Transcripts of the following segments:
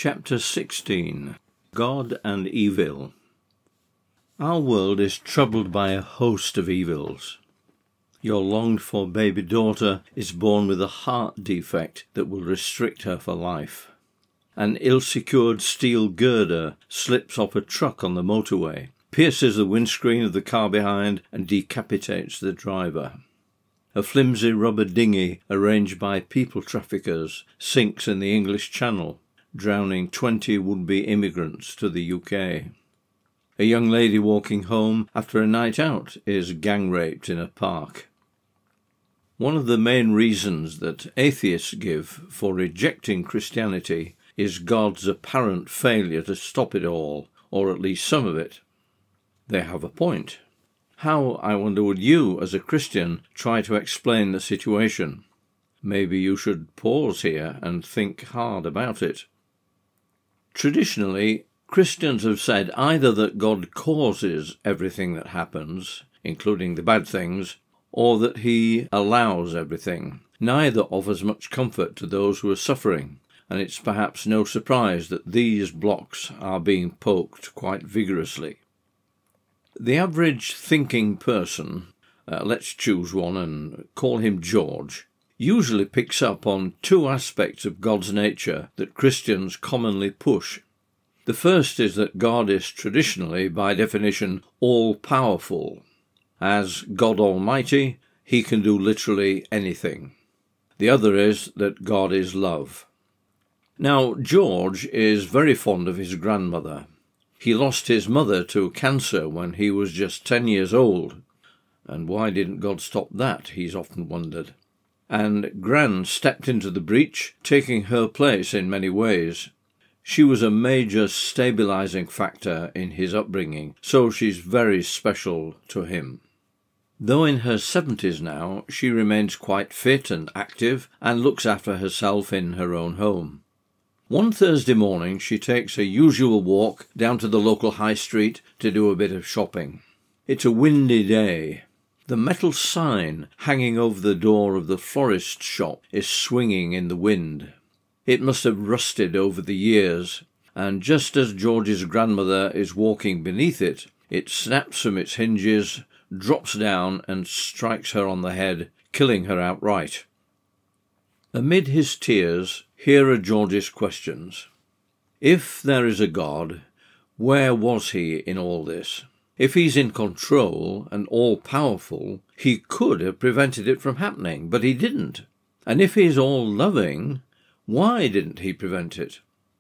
Chapter 16. God and Evil. Our world is troubled by a host of evils. Your longed-for baby daughter is born with a heart defect that will restrict her for life. An ill-secured steel girder slips off a truck on the motorway, pierces the windscreen of the car behind and decapitates the driver. A flimsy rubber dinghy arranged by people traffickers sinks in the English Channel, drowning 20 would-be immigrants to the UK. A young lady walking home after a night out is gang-raped in a park. One of the main reasons that atheists give for rejecting Christianity is God's apparent failure to stop it all, or at least some of it. They have a point. How, I wonder, would you, as a Christian, try to explain the situation? Maybe you should pause here and think hard about it. Traditionally, Christians have said either that God causes everything that happens, including the bad things, or that he allows everything. Neither offers much comfort to those who are suffering, and it's perhaps no surprise that these blocks are being poked quite vigorously. The average thinking person, let's choose one and call him George, usually picks up on two aspects of God's nature that Christians commonly push. The first is that God is traditionally, by definition, all-powerful. As God Almighty, he can do literally anything. The other is that God is love. Now, George is very fond of his grandmother. He lost his mother to cancer when he was just 10 years old. And why didn't God stop that, he's often wondered. And Gran stepped into the breach, taking her place in many ways. She was a major stabilizing factor in his upbringing, so she's very special to him. Though in her 70s now, she remains quite fit and active and looks after herself in her own home. One Thursday morning she takes her usual walk down to the local high street to do a bit of shopping. It's a windy day. The metal sign hanging over the door of the florist shop is swinging in the wind. It must have rusted over the years, and just as George's grandmother is walking beneath it, it snaps from its hinges, drops down and strikes her on the head, killing her outright. Amid his tears, here are George's questions. If there is a God, where was he in all this? If he's in control and all-powerful, he could have prevented it from happening, but he didn't. And if he's all-loving, why didn't he prevent it?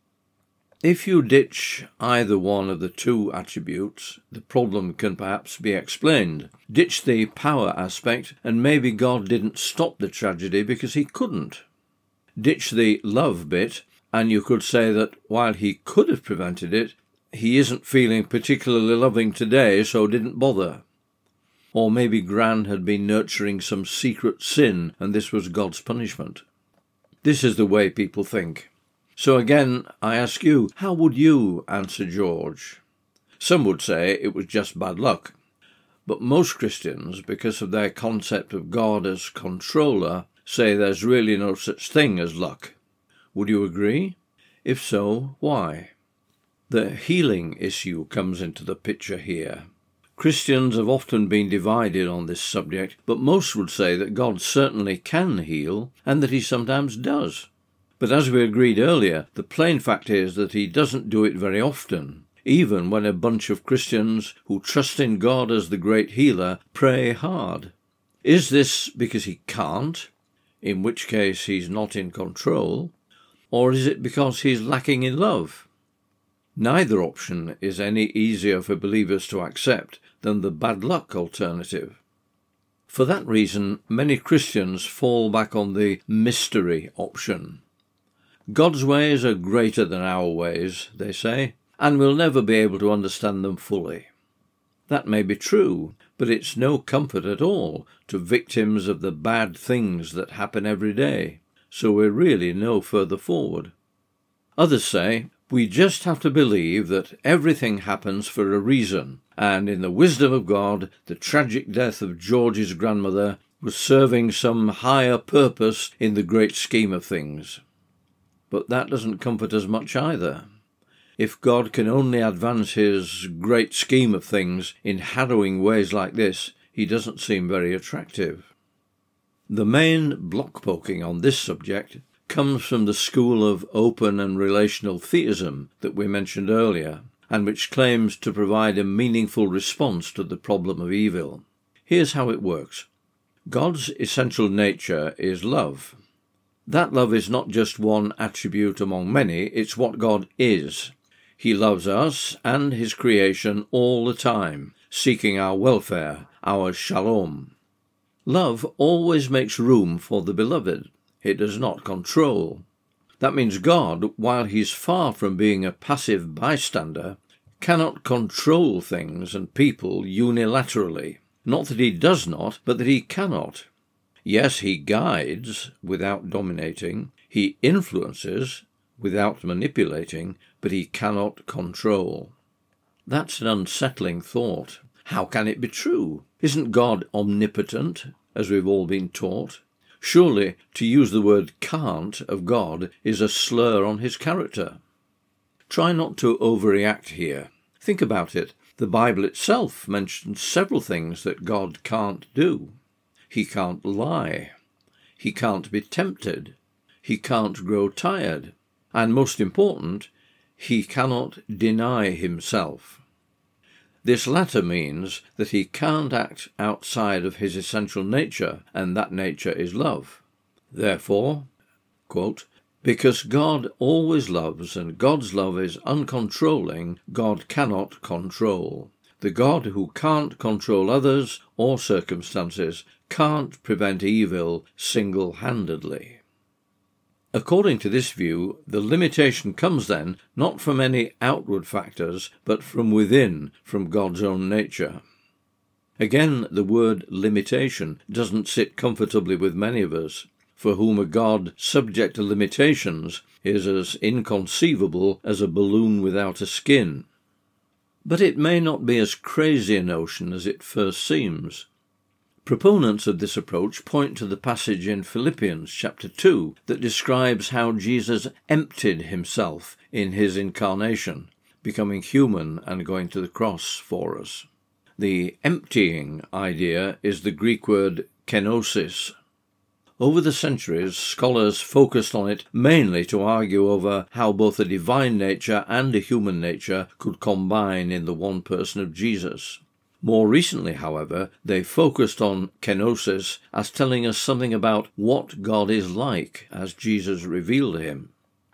If you ditch either one of the two attributes, the problem can perhaps be explained. Ditch the power aspect, and maybe God didn't stop the tragedy because he couldn't. Ditch the love bit, and you could say that while he could have prevented it, he isn't feeling particularly loving today, so didn't bother. Or maybe Gran had been nurturing some secret sin, and this was God's punishment. This is the way people think. So again, I ask you, how would you answer George? Some would say it was just bad luck. But most Christians, because of their concept of God as controller, say there's really no such thing as luck. Would you agree? If so, why? The healing issue comes into the picture here. Christians have often been divided on this subject, but most would say that God certainly can heal, and that he sometimes does. But as we agreed earlier, the plain fact is that he doesn't do it very often, even when a bunch of Christians who trust in God as the great healer pray hard. Is this because he can't, in which case he's not in control, or is it because he's lacking in love? Neither option is any easier for believers to accept than the bad luck alternative. For that reason, many Christians fall back on the mystery option. God's ways are greater than our ways, they say, and we'll never be able to understand them fully. That may be true, but it's no comfort at all to victims of the bad things that happen every day, so we're really no further forward. Others say, we just have to believe that everything happens for a reason, and in the wisdom of God, the tragic death of George's grandmother was serving some higher purpose in the great scheme of things. but that doesn't comfort us much either. If God can only advance his great scheme of things in harrowing ways like this, he doesn't seem very attractive. The main block poking on this subject comes from the school of open and relational theism that we mentioned earlier, and which claims to provide a meaningful response to the problem of evil. Here's how it works. God's essential nature is love. That love is not just one attribute among many, it's what God is. He loves us and his creation all the time, seeking our welfare, our shalom. Love always makes room for the beloved. It does not control. That means God, while he's far from being a passive bystander, cannot control things and people unilaterally. Not that he does not, but that he cannot. Yes, he guides without dominating, he influences without manipulating, but he cannot control. That's an unsettling thought. How can it be true? Isn't God omnipotent, as we've all been taught? Surely to use the word can't of God is a slur on his character. Try not to overreact here. Think about it. The Bible itself mentions several things that God can't do. He can't lie. He can't be tempted. He can't grow tired. And most important, he cannot deny himself. This latter means that he can't act outside of his essential nature, and that nature is love. Therefore, quote, because God always loves and God's love is uncontrolling, God cannot control. The God who can't control others or circumstances can't prevent evil single-handedly. According to this view, the limitation comes then not from any outward factors, but from within, from God's own nature. Again, the word limitation doesn't sit comfortably with many of us, for whom a God subject to limitations is as inconceivable as a balloon without a skin. But it may not be as crazy a notion as it first seems. Proponents of this approach point to the passage in Philippians chapter 2 that describes how Jesus emptied himself in his incarnation, becoming human and going to the cross for us. The emptying idea is the Greek word kenosis. Over the centuries, scholars focused on it mainly to argue over how both a divine nature and a human nature could combine in the one person of Jesus. More recently, however, they focused on kenosis as telling us something about what God is like as Jesus revealed him.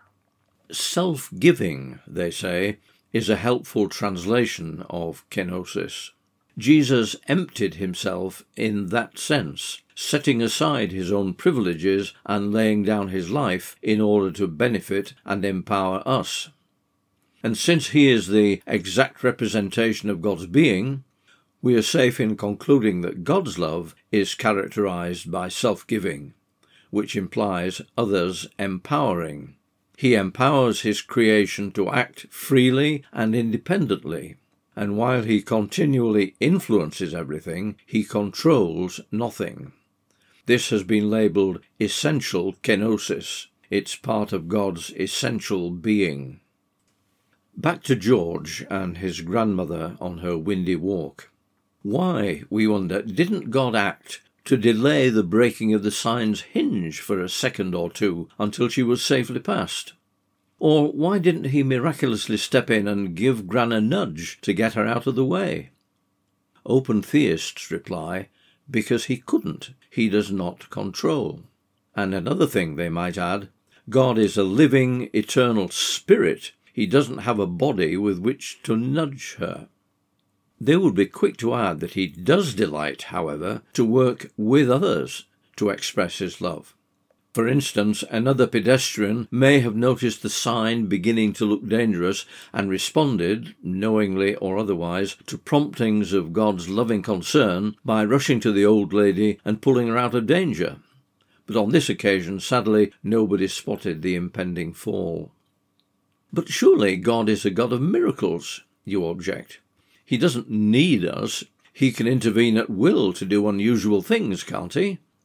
Self-giving, they say, is a helpful translation of kenosis. Jesus emptied himself in that sense, setting aside his own privileges and laying down his life in order to benefit and empower us. And since he is the exact representation of God's being, we are safe in concluding that God's love is characterized by self-giving, which implies others empowering. He empowers his creation to act freely and independently, and while he continually influences everything, he controls nothing. This has been labelled essential kenosis. It's part of God's essential being. Back to George and his grandmother on her windy walk. Why, we wonder, didn't God act to delay the breaking of the sign's hinge for a second or two until she was safely past? Or why didn't he miraculously step in and give Gran a nudge to get her out of the way? Open theists reply, because he couldn't. He does not control. And another thing they might add, God is a living, eternal spirit. He doesn't have a body with which to nudge her. They would be quick to add that he does delight, however, to work with others to express his love. For instance, another pedestrian may have noticed the sign beginning to look dangerous and responded, knowingly or otherwise, to promptings of God's loving concern by rushing to the old lady and pulling her out of danger. But on this occasion, sadly, nobody spotted the impending fall. But surely God is a God of miracles, you object. He doesn't need us. He can intervene at will to do unusual things, can't he?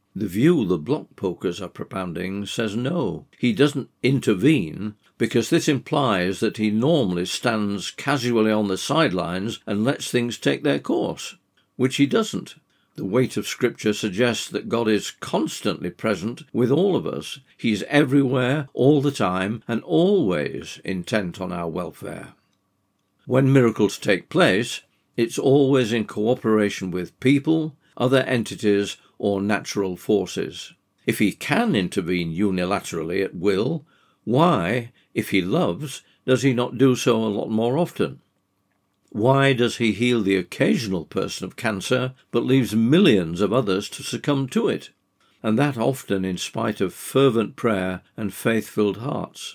The view the block pokers are propounding says no, he doesn't intervene, because this implies that he normally stands casually on the sidelines and lets things take their course, which he doesn't. The weight of Scripture suggests that God is constantly present with all of us. He's everywhere, all the time, and always intent on our welfare. When miracles take place, it's always in cooperation with people, other entities, or natural forces. If he can intervene unilaterally at will, why, if he loves, does he not do so a lot more often? Why does he heal the occasional person of cancer, but leaves millions of others to succumb to it? And that often in spite of fervent prayer and faith-filled hearts.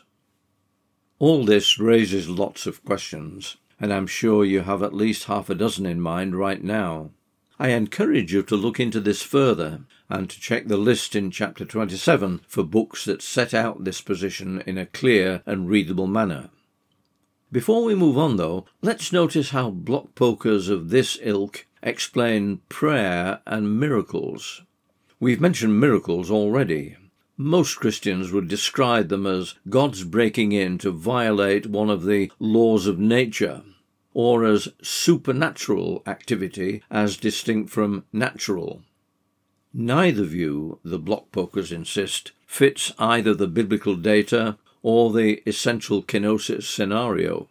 All this raises lots of questions, and I'm sure you have at least half a dozen in mind right now. I encourage you to look into this further and to check the list in chapter 27 for books that set out this position in a clear and readable manner. Before we move on, though, let's notice how block pokers of this ilk explain prayer and miracles. We've mentioned miracles already. Most Christians would describe them as God's breaking in to violate one of the laws of nature, or as supernatural activity as distinct from natural. Neither view, the block pokers insist, fits either the biblical data or the essential kenosis scenario.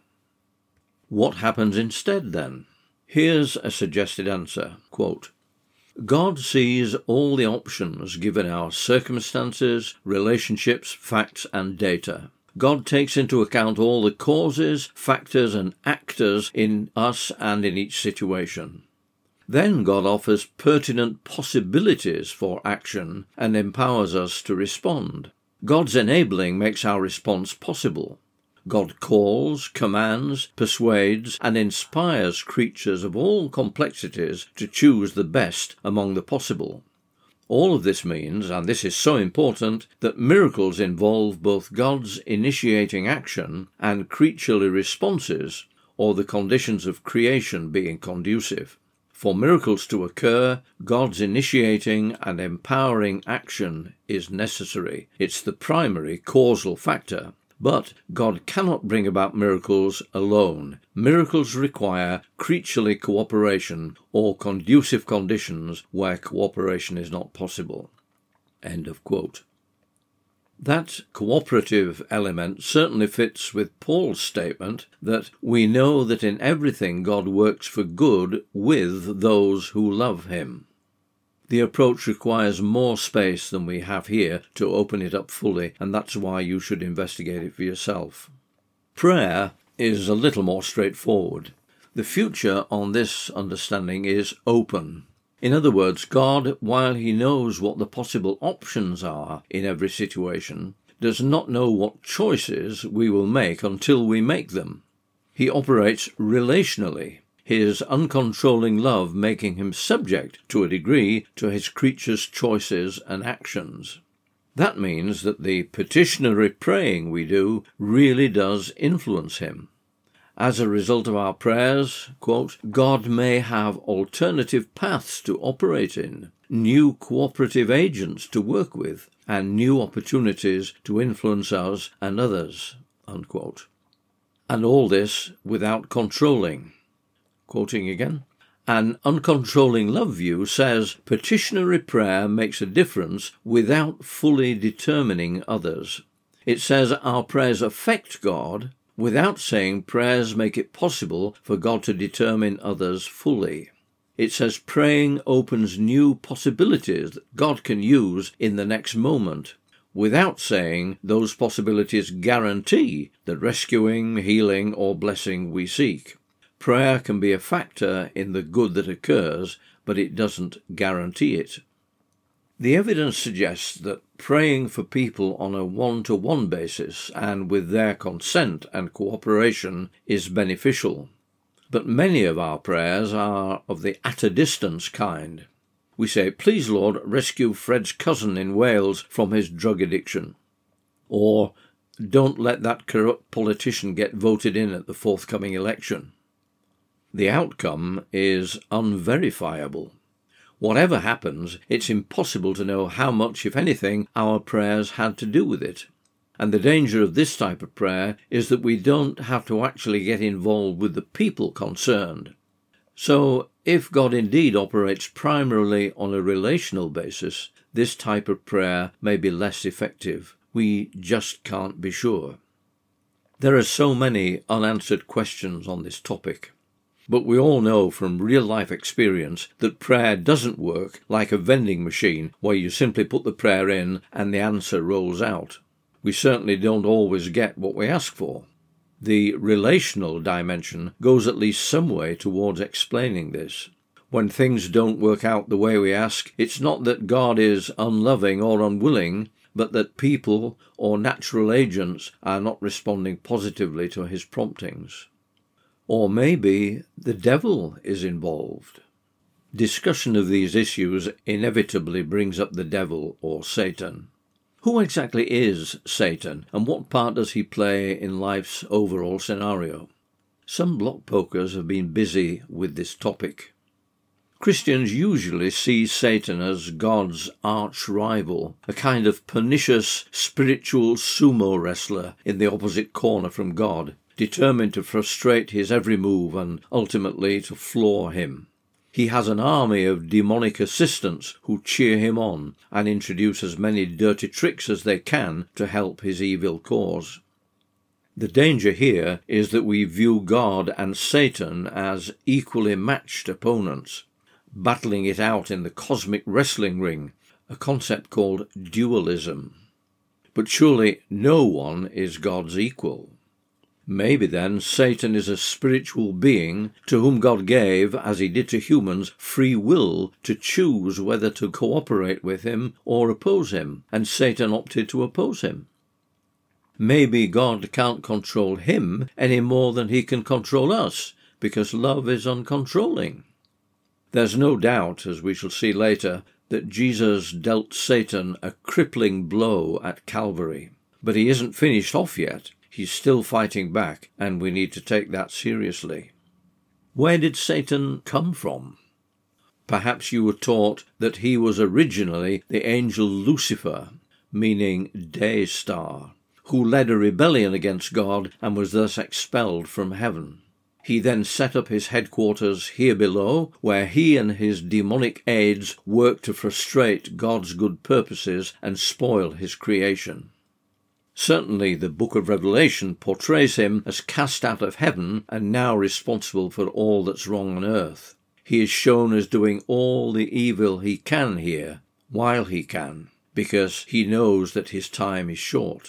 What happens instead, then? Here's a suggested answer, quote, God sees all the options given our circumstances, relationships, facts, and data. God takes into account all the causes, factors, and actors in us and in each situation. Then God offers pertinent possibilities for action and empowers us to respond. God's enabling makes our response possible. God calls, commands, persuades, and inspires creatures of all complexities to choose the best among the possible. All of this means, and this is so important, that miracles involve both God's initiating action and creaturely responses, or the conditions of creation being conducive. For miracles to occur, God's initiating and empowering action is necessary. It's the primary causal factor. But God cannot bring about miracles alone. Miracles require creaturely cooperation or conducive conditions where cooperation is not possible. End of quote. That cooperative element certainly fits with Paul's statement that we know that in everything God works for good with those who love him. The approach requires more space than we have here to open it up fully, and that's why you should investigate it for yourself. Prayer is a little more straightforward. The future on this understanding is open. In other words, God, while he knows what the possible options are in every situation, does not know what choices we will make until we make them. He operates relationally, his uncontrolling love making him subject, to a degree, to his creatures' choices and actions. That means that the petitionary praying we do really does influence him. As a result of our prayers, quote, God may have alternative paths to operate in, new cooperative agents to work with, and new opportunities to influence us and others, unquote. And all this without controlling. Quoting again, an uncontrolling love view says petitionary prayer makes a difference without fully determining others. It says our prayers affect God without saying prayers make it possible for God to determine others fully. It says praying opens new possibilities that God can use in the next moment, without saying those possibilities guarantee the rescuing, healing, or blessing we seek. Prayer can be a factor in the good that occurs, but it doesn't guarantee it. The evidence suggests that praying for people on a one-to-one basis and with their consent and cooperation is beneficial. But many of our prayers are of the at-a-distance kind. We say, please Lord, rescue Fred's cousin in Wales from his drug addiction. Or, don't let that corrupt politician get voted in at the forthcoming election. The outcome is unverifiable. Whatever happens, it's impossible to know how much, if anything, our prayers had to do with it. And the danger of this type of prayer is that we don't have to actually get involved with the people concerned. So, if God indeed operates primarily on a relational basis, this type of prayer may be less effective. We just can't be sure. There are so many unanswered questions on this topic. But we all know from real-life experience that prayer doesn't work like a vending machine where you simply put the prayer in and the answer rolls out. We certainly don't always get what we ask for. The relational dimension goes at least some way towards explaining this. When things don't work out the way we ask, it's not that God is unloving or unwilling, but that people or natural agents are not responding positively to his promptings. Or maybe the devil is involved. Discussion of these issues inevitably brings up the devil or Satan. Who exactly is Satan, and what part does he play in life's overall scenario? Some block pokers have been busy with this topic. Christians usually see Satan as God's arch-rival, a kind of pernicious spiritual sumo wrestler in the opposite corner from God, determined to frustrate his every move and ultimately to floor him. He has an army of demonic assistants who cheer him on and introduce as many dirty tricks as they can to help his evil cause. The danger here is that we view God and Satan as equally matched opponents, battling it out in the cosmic wrestling ring, a concept called dualism. But surely no one is God's equal. Maybe then Satan is a spiritual being to whom God gave, as he did to humans, free will to choose whether to cooperate with him or oppose him, and Satan opted to oppose him. Maybe God can't control him any more than he can control us, because love is uncontrolling. There's no doubt, as we shall see later, that Jesus dealt Satan a crippling blow at Calvary. But he isn't finished off yet. He's still fighting back, and we need to take that seriously. Where did Satan come from? Perhaps you were taught that he was originally the angel Lucifer, meaning day star, who led a rebellion against God and was thus expelled from heaven. He then set up his headquarters here below, where he and his demonic aides worked to frustrate God's good purposes and spoil his creation. Certainly the book of Revelation portrays him as cast out of heaven and now responsible for all that's wrong on earth. He is shown as doing all the evil he can here, while he can, because he knows that his time is short.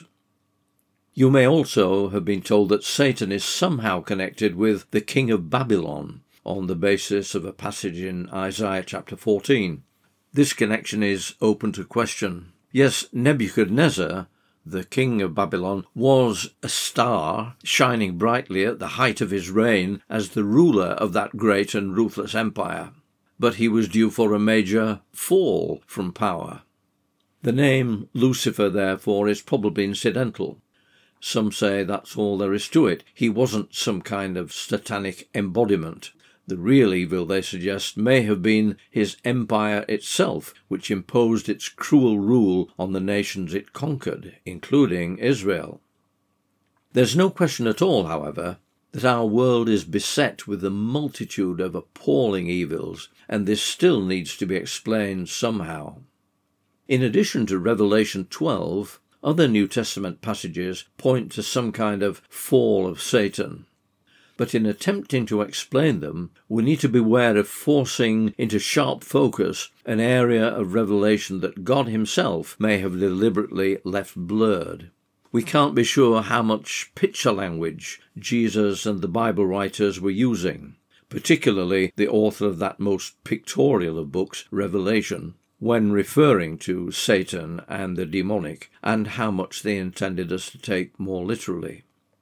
You may also have been told that Satan is somehow connected with the king of Babylon, on the basis of a passage in Isaiah chapter 14. This connection is open to question. Yes, Nebuchadnezzar, the king of Babylon, was a star shining brightly at the height of his reign as the ruler of that great and ruthless empire. But he was due for a major fall from power. The name Lucifer, therefore, is probably incidental. Some say that's all there is to it. He wasn't some kind of satanic embodiment. The real evil, they suggest, may have been his empire itself, which imposed its cruel rule on the nations it conquered, including Israel. There's no question at all, however, that our world is beset with a multitude of appalling evils, and this still needs to be explained somehow. In addition to Revelation 12, other New Testament passages point to some kind of fall of Satan. But in attempting to explain them, we need to beware of forcing into sharp focus an area of revelation that God himself may have deliberately left blurred. We can't be sure how much picture language Jesus and the Bible writers were using, particularly the author of that most pictorial of books, Revelation, when referring to Satan and the demonic, and how much they intended us to take more literally.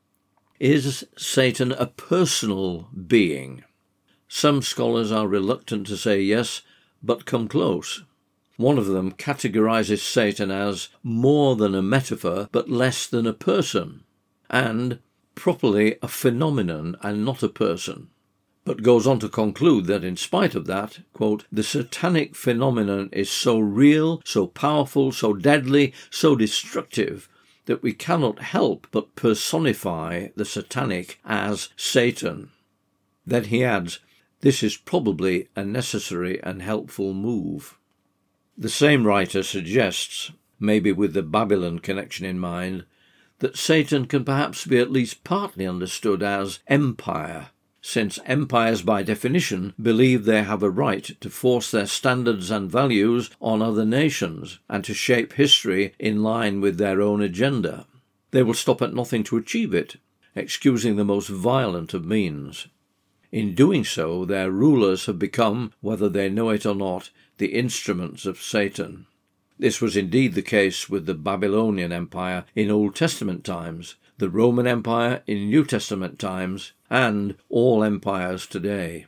Is Satan a personal being? Some scholars are reluctant to say yes, but come close. One of them categorizes Satan as more than a metaphor, but less than a person, and properly a phenomenon and not a person. but goes on to conclude that in spite of that, quote, the satanic phenomenon is so real, so powerful, so deadly, so destructive, that we cannot help but personify the satanic as Satan. Then he adds, this is probably a necessary and helpful move. The same writer suggests, maybe with the Babylon connection in mind, that Satan can perhaps be at least partly understood as empire, since empires by definition believe they have a right to force their standards and values on other nations and to shape history in line with their own agenda. They will stop at nothing to achieve it, excusing the most violent of means. In doing so, their rulers have become, whether they know it or not, the instruments of Satan. This was indeed the case with the Babylonian Empire in Old Testament times, the Roman Empire in New Testament times, and all empires today.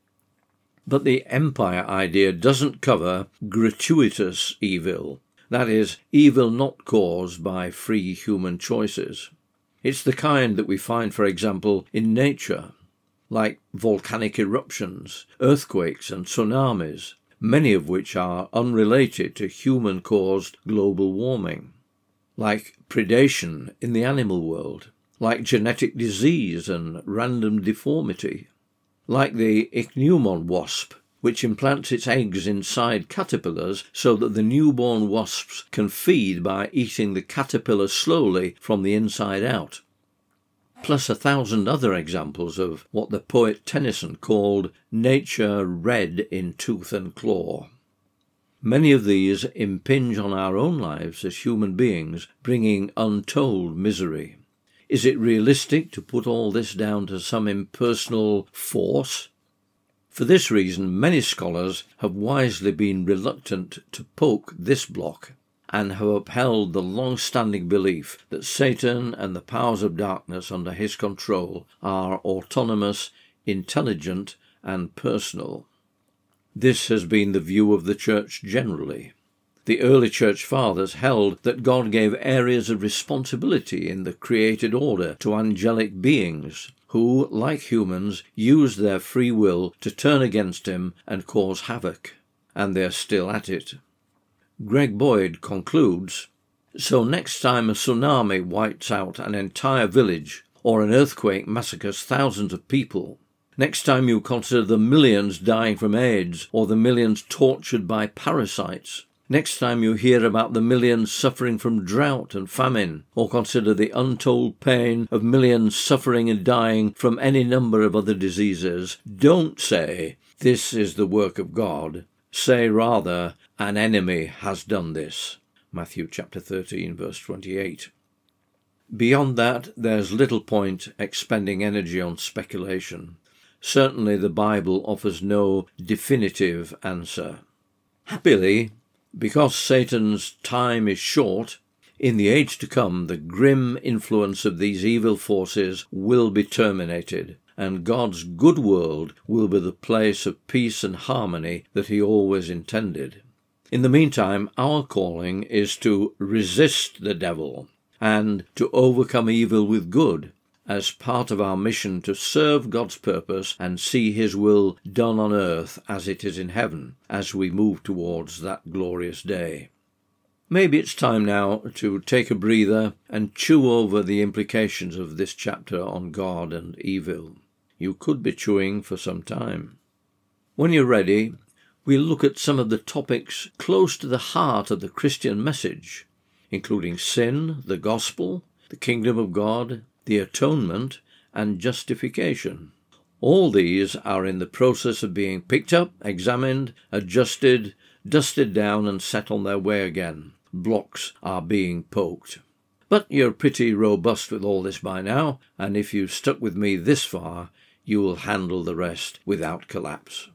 But the empire idea doesn't cover gratuitous evil, that is, evil not caused by free human choices. It's the kind that we find, for example, in nature, like volcanic eruptions, earthquakes and tsunamis, many of which are unrelated to human-caused global warming, like predation in the animal world, like genetic disease and random deformity, like the ichneumon wasp, which implants its eggs inside caterpillars so that the newborn wasps can feed by eating the caterpillar slowly from the inside out, plus 1,000 other examples of what the poet Tennyson called nature red in tooth and claw. Many of these impinge on our own lives as human beings, bringing untold misery. Is it realistic to put all this down to some impersonal force? For this reason, many scholars have wisely been reluctant to poke this block, and have upheld the long-standing belief that Satan and the powers of darkness under his control are autonomous, intelligent, and personal. This has been the view of the Church generally. The early Church Fathers held that God gave areas of responsibility in the created order to angelic beings, who, like humans, used their free will to turn against him and cause havoc, and they are still at it. Greg Boyd concludes, so next time a tsunami wipes out an entire village, or an earthquake massacres thousands of people, next time you consider the millions dying from AIDS, or the millions tortured by parasites, next time you hear about the millions suffering from drought and famine, or consider the untold pain of millions suffering and dying from any number of other diseases, don't say, this is the work of God. Say rather, an enemy has done this. Matthew chapter 13, verse 28. Beyond that, there's little point expending energy on speculation. Certainly the Bible offers no definitive answer. Happily, because Satan's time is short, in the age to come the grim influence of these evil forces will be terminated, and God's good world will be the place of peace and harmony that he always intended. In the meantime, our calling is to resist the devil and to overcome evil with good, as part of our mission to serve God's purpose and see his will done on earth as it is in heaven, as we move towards that glorious day. Maybe it's time now to take a breather and chew over the implications of this chapter on God and evil. You could be chewing for some time. When you're ready, we'll look at some of the topics close to the heart of the Christian message, including sin, the gospel, the kingdom of God, the atonement, and justification. All these are in the process of being picked up, examined, adjusted, dusted down, and set on their way again. Blocks are being poked. But you're pretty robust with all this by now, and if you've stuck with me this far, you will handle the rest without collapse.